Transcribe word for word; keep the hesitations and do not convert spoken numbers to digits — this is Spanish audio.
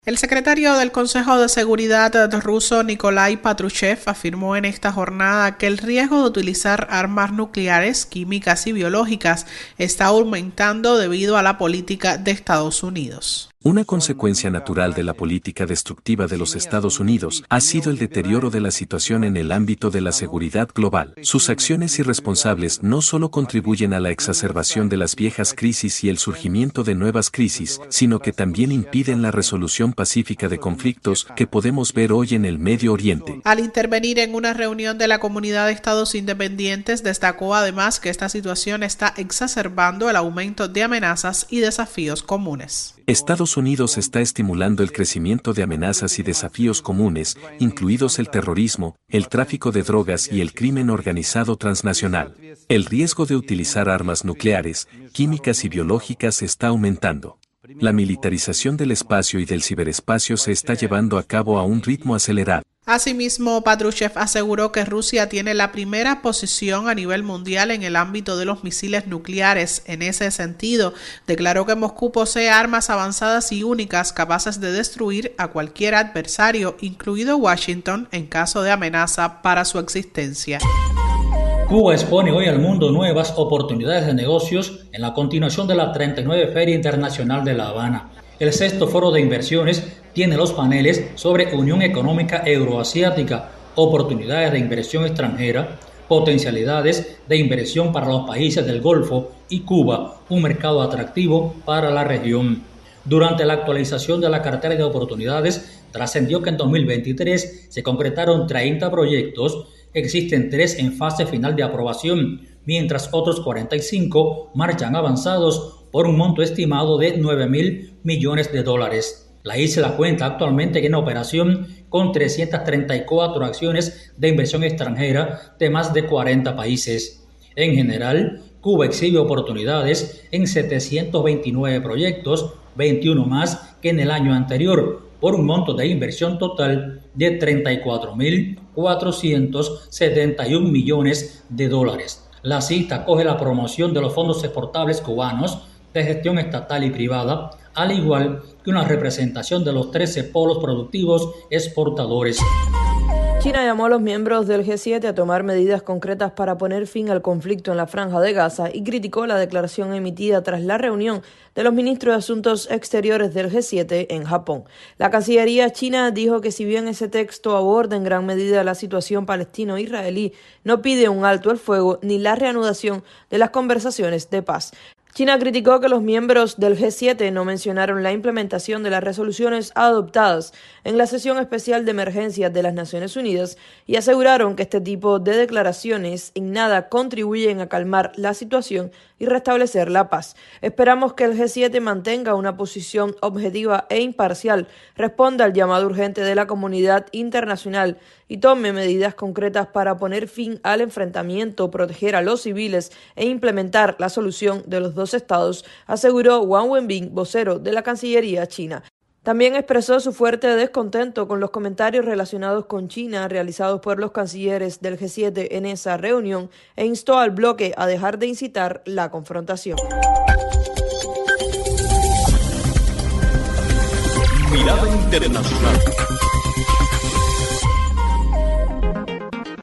El secretario del Consejo de Seguridad ruso Nikolai Patrushev afirmó en esta jornada que el riesgo de utilizar armas nucleares, químicas y biológicas está aumentando debido a la política de Estados Unidos. Una consecuencia natural de la política destructiva de los Estados Unidos ha sido el deterioro de la situación en el ámbito de la seguridad global. Sus acciones irresponsables no solo contribuyen a la exacerbación de las viejas crisis y el surgimiento de nuevas crisis, sino que también impiden la resolución pacífica de conflictos que podemos ver hoy en el Medio Oriente. Al intervenir en una reunión de la Comunidad de Estados Independientes, destacó además que esta situación está exacerbando el aumento de amenazas y desafíos comunes. Estados Unidos está estimulando el crecimiento de amenazas y desafíos comunes, incluidos el terrorismo, el tráfico de drogas y el crimen organizado transnacional. El riesgo de utilizar armas nucleares, químicas y biológicas está aumentando. La militarización del espacio y del ciberespacio se está llevando a cabo a un ritmo acelerado. Asimismo, Patrushev aseguró que Rusia tiene la primera posición a nivel mundial en el ámbito de los misiles nucleares. En ese sentido, declaró que Moscú posee armas avanzadas y únicas capaces de destruir a cualquier adversario, incluido Washington, en caso de amenaza para su existencia. Cuba expone hoy al mundo nuevas oportunidades de negocios en la continuación de la treinta y nueve Feria Internacional de La Habana. El sexto foro de inversiones tiene los paneles sobre Unión Económica Euroasiática, oportunidades de inversión extranjera, potencialidades de inversión para los países del Golfo y Cuba, un mercado atractivo para la región. Durante la actualización de la cartera de oportunidades, trascendió que en dos mil veintitrés se concretaron treinta proyectos, existen tres en fase final de aprobación, mientras otros cuarenta y cinco marchan avanzados por un monto estimado de nueve mil millones de dólares. La isla cuenta actualmente en operación con trescientas treinta y cuatro acciones de inversión extranjera de más de cuarenta países. En general, Cuba exhibe oportunidades en setecientos veintinueve proyectos, veintiuno más que en el año anterior, por un monto de inversión total de treinta y cuatro mil cuatrocientos setenta y un millones de dólares. La cita acoge la promoción de los fondos exportables cubanos de gestión estatal y privada, al igual que una representación de los trece polos productivos exportadores. China llamó a los miembros del G siete a tomar medidas concretas para poner fin al conflicto en la Franja de Gaza y criticó la declaración emitida tras la reunión de los ministros de Asuntos Exteriores del G siete en Japón. La Cancillería china dijo que si bien ese texto aborda en gran medida la situación palestino-israelí, no pide un alto al fuego ni la reanudación de las conversaciones de paz. China criticó que los miembros del G siete no mencionaron la implementación de las resoluciones adoptadas en la sesión especial de emergencia de las Naciones Unidas y aseguraron que este tipo de declaraciones en nada contribuyen a calmar la situación y restablecer la paz. Esperamos que el G siete mantenga una posición objetiva e imparcial, responda al llamado urgente de la comunidad internacional y tome medidas concretas para poner fin al enfrentamiento, proteger a los civiles e implementar la solución de los dos estados, aseguró Wang Wenbin, vocero de la Cancillería china. También expresó su fuerte descontento con los comentarios relacionados con China realizados por los cancilleres del G siete en esa reunión e instó al bloque a dejar de incitar la confrontación. Mirada Internacional.